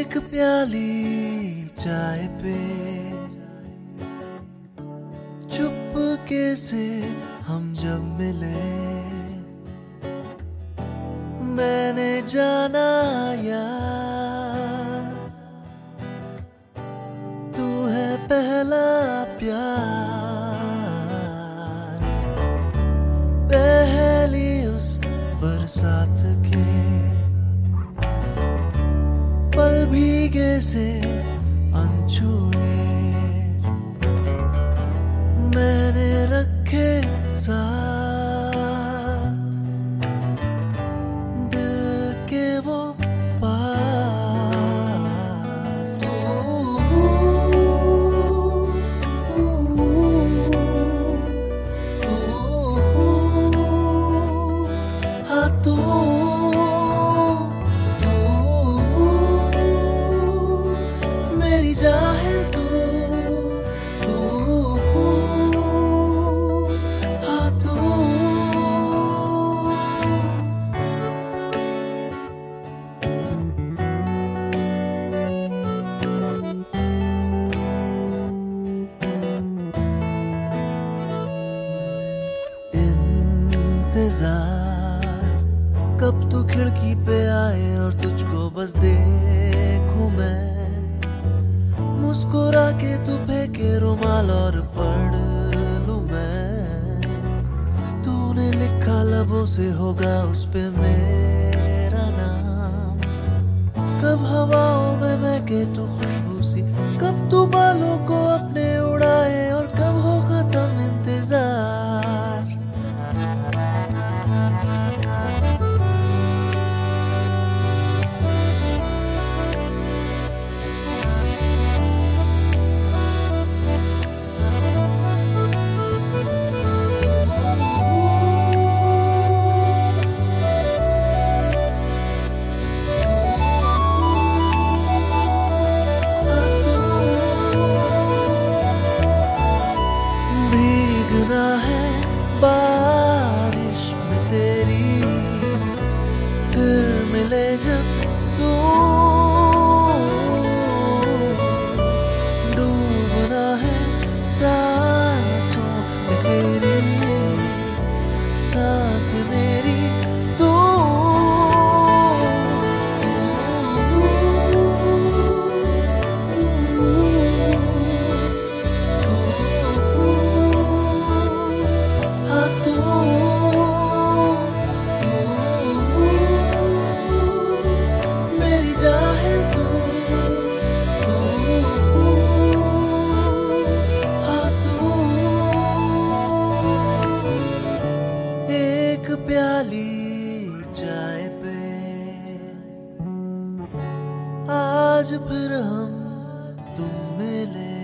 एक प्याली चाय पे चुपके से हम जब मिले, मैंने जाना यार तू है पहला प्यार। पहली उस बरसात के पल भीगे से अनछुए मैंने रखे साथ दिल के वो पास। हाँ तू मेरी जान है तू, हाँ तू। इंतजार कब तू खिड़की पे आए और तुझको बस देखूं मैं, मुस्कुरा के तू फेंके रुमाल और पढ़ लूं मैं। तूने लिखा लबों से होगा उस पे मेरा नाम, कब हवाओं में महके तू खुशबू सी, कब तू बालों को अपने उड़ाए और कब हो खत्म इंतजार। भीगना है बारिश में तेरी, फिर मिले जब तू, डूबना है सांसों में तेरी, सांस मेरी तू। मेरी जान है तू, हाँ तू। एक प्याली चाय पे आज फिर हम तुम मिले।